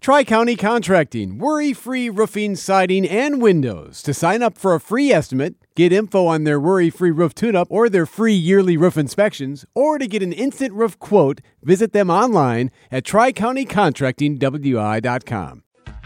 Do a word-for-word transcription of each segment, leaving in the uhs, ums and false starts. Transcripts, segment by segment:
Tri-County Contracting, worry-free roofing, siding, and windows. To sign up for a free estimate, get info on their worry-free roof tune-up or their free yearly roof inspections, or to get an instant roof quote, visit them online at tri county contracting w i dot com.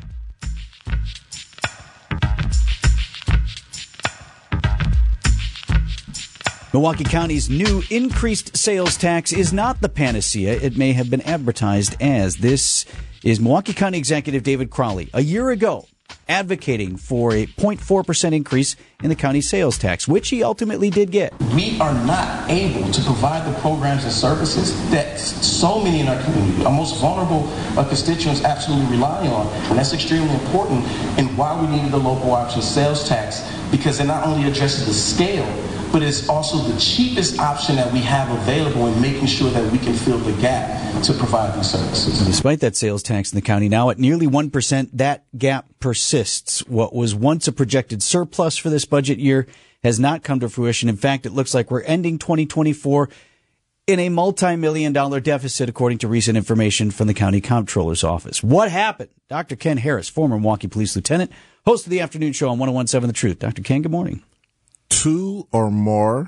Milwaukee County's new increased sales tax is not the panacea it may have been advertised as. This is Milwaukee County Executive David Crowley, a year ago, advocating for a zero point four percent increase in the county sales tax, which he ultimately did get. We are not able to provide the programs and services that so many in our community, our most vulnerable uh, constituents, absolutely rely on. And that's extremely important, and why we needed the local option sales tax, because it not only addresses the scale, but it's also the cheapest option that we have available in making sure that we can fill the gap to provide these services. Despite that sales tax in the county now at nearly one percent, that gap persists. What was once a projected surplus for this budget year has not come to fruition. In fact, it looks like we're ending twenty twenty-four in a multi-million dollar deficit, according to recent information from the county comptroller's office. What happened? Doctor Ken Harris, former Milwaukee Police Lieutenant, host of the afternoon show on one oh one point seven The Truth. Doctor Ken, good morning. Two or more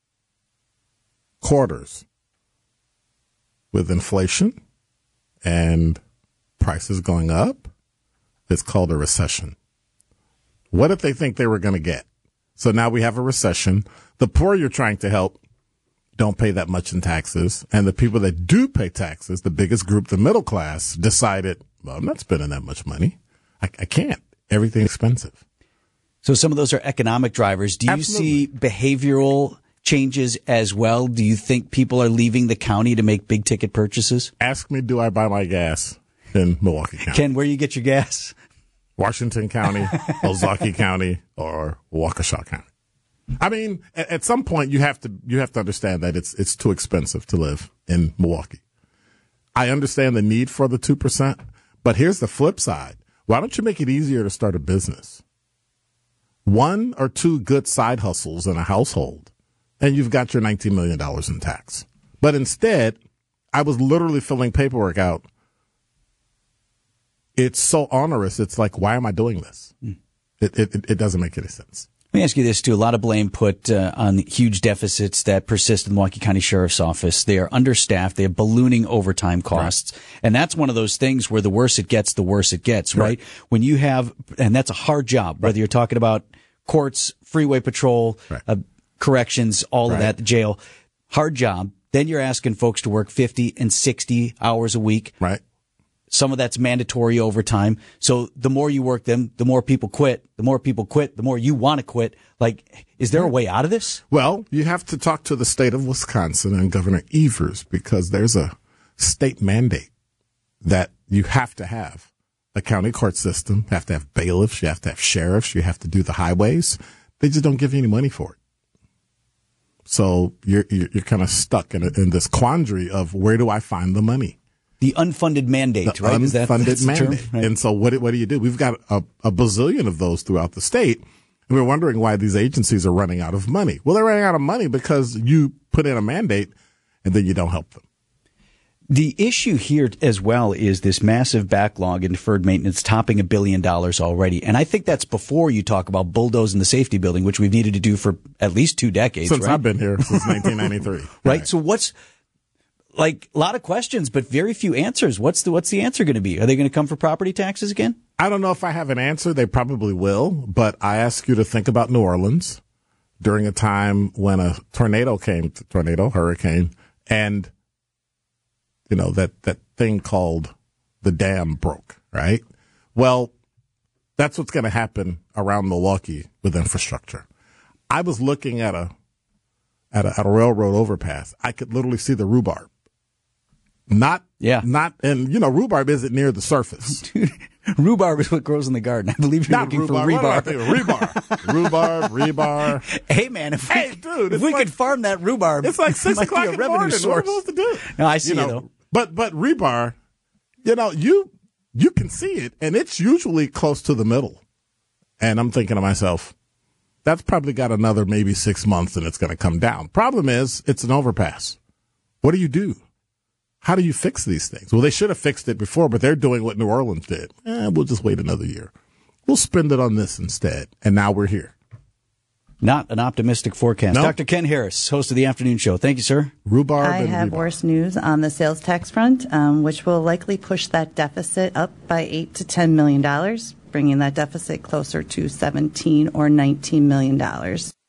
quarters with inflation and prices going up, it's called a recession. What did they think they were going to get? So now we have a recession. The poor you're trying to help don't pay that much in taxes. And the people that do pay taxes, the biggest group, the middle class, decided, well, I'm not spending that much money. I, I can't. Everything's expensive. So some of those are economic drivers. Do you Absolutely. see behavioral changes as well? Do you think people are leaving the county to make big ticket purchases? Ask me, do I buy my gas in Milwaukee County? Ken, where you get your gas? Washington County, Ozaukee County, or Waukesha County. I mean, at, at some point you have to you have to understand that it's it's too expensive to live in Milwaukee. I understand the need for the two percent, but here's the flip side. Why don't you make it easier to start a business? One or two good side hustles in a household, and you've got your nineteen million dollars in tax. But instead, I was literally filling paperwork out. It's so onerous. It's like, why am I doing this? Mm. It, it it doesn't make any sense. Let me ask you this, too. A lot of blame put uh, on the huge deficits that persist in the Milwaukee County Sheriff's Office. They are understaffed. They have ballooning overtime costs. Right. And that's one of those things where the worse it gets, the worse it gets, right? right? When you have, and that's a hard job, whether right. you're talking about courts, freeway patrol, right. uh, corrections, all right. of that, the jail. Hard job. Then you're asking folks to work fifty and sixty hours a week. Right. Some of that's mandatory overtime. So the more you work them, the more people quit. The more people quit, the more you want to quit. Like, is there a way out of this? Well, you have to talk to the state of Wisconsin and Governor Evers, because there's a state mandate that you have to have a county court system. You have to have bailiffs. You have to have sheriffs. You have to do the highways. They just don't give you any money for it. So you're you're, you're kind of stuck in, a, in this quandary of, where do I find the money? The unfunded mandate, the right? Unfunded Is that that's mandate. The term? Right. And so what, what do you do? We've got a, a bazillion of those throughout the state. And we're wondering why these agencies are running out of money. Well, they're running out of money because you put in a mandate and then you don't help them. The issue here as well is this massive backlog in deferred maintenance topping a billion dollars already. And I think that's before you talk about bulldozing the safety building, which we've needed to do for at least two decades. Since right? I've been here, since nineteen ninety-three. right? right. So what's, like, a lot of questions, but very few answers. What's the, what's the answer going to be? Are they going to come for property taxes again? I don't know if I have an answer. They probably will. But I ask you to think about New Orleans during a time when a tornado came, tornado, hurricane, and, you know, that, that thing called the dam broke, right? Well, that's what's going to happen around Milwaukee with infrastructure. I was looking at a, at a, at a railroad overpass. I could literally see the rhubarb. Not, yeah. not, and you know, rhubarb isn't near the surface. Dude, rhubarb is what grows in the garden. I believe you're Not looking rhubarb. for rebarb. Rebarb. Rhubarb, rebarb. Hey, man, if we, hey, dude, if we like, could farm that rhubarb, it's like six it might o'clock be a in the revenue morning. source. What are we supposed to do? No, I see you know, you, though. But, but rebar, you know, you, you can see it, and it's usually close to the middle. And I'm thinking to myself, that's probably got another maybe six months and it's going to come down. Problem is, it's an overpass. What do you do? How do you fix these things? Well, they should have fixed it before, but they're doing what New Orleans did. Eh, we'll just wait another year. We'll spend it on this instead. And now we're here. Not an optimistic forecast. Nope. Doctor Ken Harris, host of the afternoon show. Thank you, sir. Rhubarb I and have rhubarb. worse news on the sales tax front, um, which will likely push that deficit up by eight to ten million dollars, bringing that deficit closer to seventeen or nineteen million dollars.